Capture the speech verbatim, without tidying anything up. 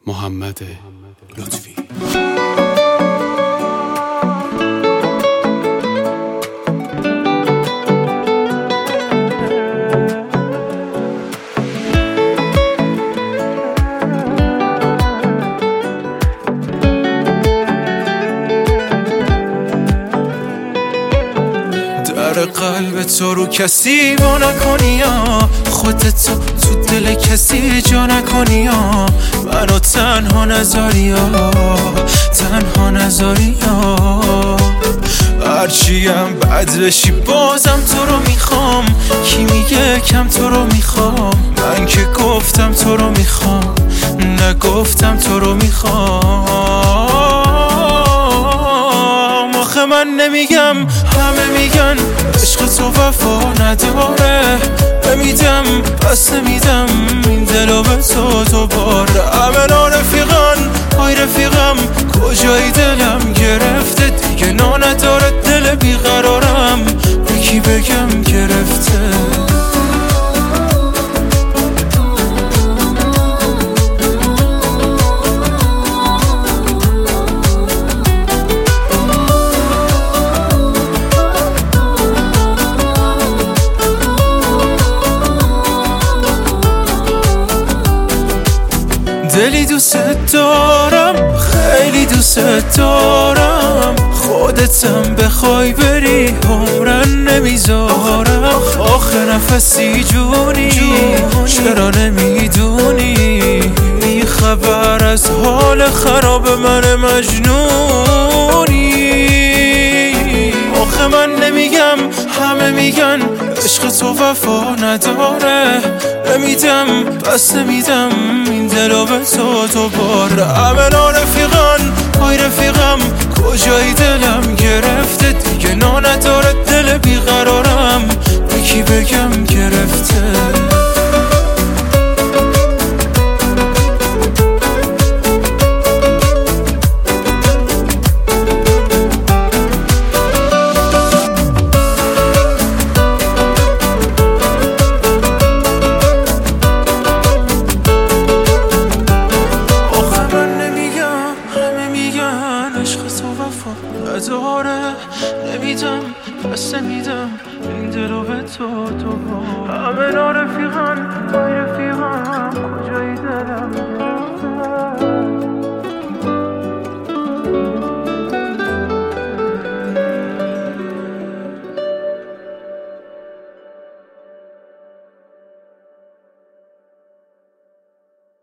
محمد لطفی. در قلب تو رو کسی با نکنی ها، خودت تو دل کسی جا نکنی ها، منو تنها نذاری ها، تنها نذاری ها. هرچیم بد بشی بازم تو رو میخوام، کی میگه کم تو رو میخوام، من که گفتم تو رو میخوام، نگفتم تو رو میخوام. آخه من نمیگم، همه میگن عشق تو وفا نداره، نمیدم پس نمیدم این دلو به تو دوباره. همه رفیقان های رفیقم کجای دلم گرفته، دیگه نا نداره دل بیقرارم، به کی بگم گرفته. دلی دوست دارم، خیلی دوست دارم، خودتم بخوای بری عمرن نمیذارم. آخه نفسی جونی چرا نمیدونی، بی خبر از حال خراب من مجنونی. آخه من نمیگم، همه میگن عشق تو وفا نداره، نمیدم پس نمیدم این دلو به تو دوباره. همه رفیقان های رفیقم کجای دلم گرفته، دیگه نا نداره دل بیقرار